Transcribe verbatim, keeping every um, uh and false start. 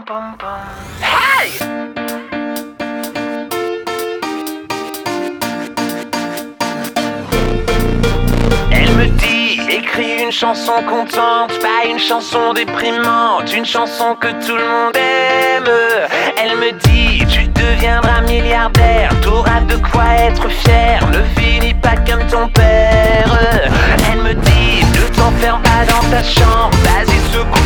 bum, bum. Hey! Elle me dit, écris une chanson contente, pas une chanson déprimante, une chanson que tout le monde aime. Elle me dit, tu deviendras milliardaire, t'auras de quoi être fier, ne finis pas comme ton père. Elle me dit, ne t'enferme pas dans ta chambre, vas-y secoue